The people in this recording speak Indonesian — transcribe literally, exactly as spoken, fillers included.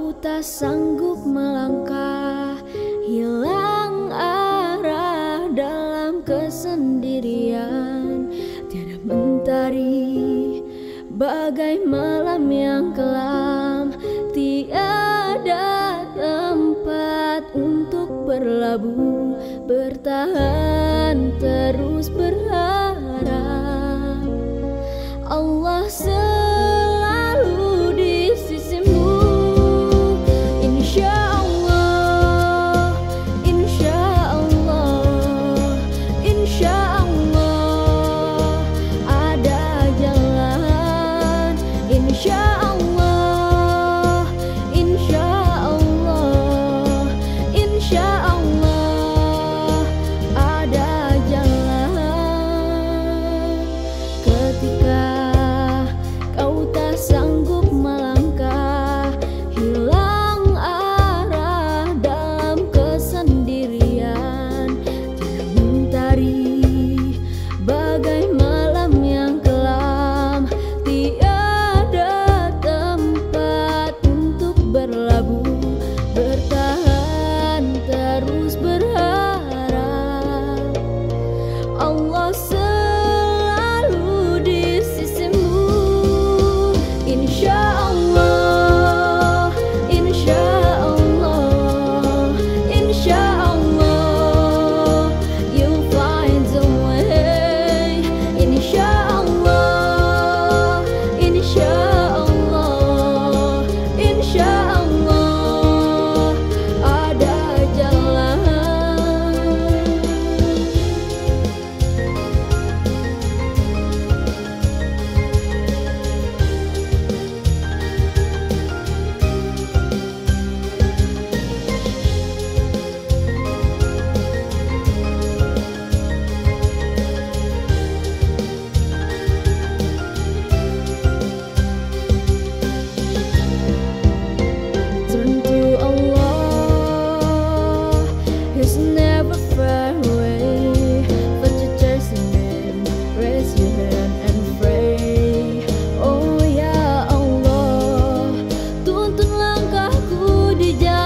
kau tak sanggup melangkah, hilang arah dalam kesendirian. Tiada mentari bagai malam yang kelam, tiada tempat untuk berlabuh. Bertahan terus berharap, Allah selalu di sisimu. Insya Allah, insya Allah, insya Allah ada jalan. Insya Allah, insya Allah, insya Allah ada jalan. Ketika kau tak sanggup melangkah, hilang arah dalam kesendirian. Tiada mentari bagai malam yang kelam, tiada tempat untuk berlabuh. Bertahan terus berharap, Allah selalu di sisimu. Insya Allah, insya Allah, insya Allah you'll find a way. Insya Allah, insya Allah, insya Allah ada jalan. Turn to Allah, He's never far away. Put your trust in Him, raise your hand and pray. Oh ya Allah, tuntun langkahku di jalan